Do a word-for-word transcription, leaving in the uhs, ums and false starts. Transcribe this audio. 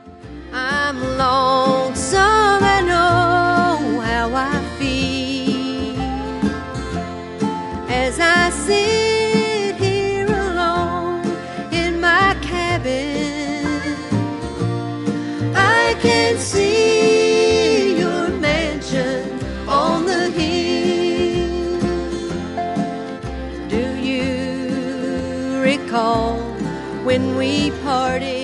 I'm lonesome, I know how I feel as I sit here alone in my cabin. I can see your mansion on the hill. Do you recall when we parted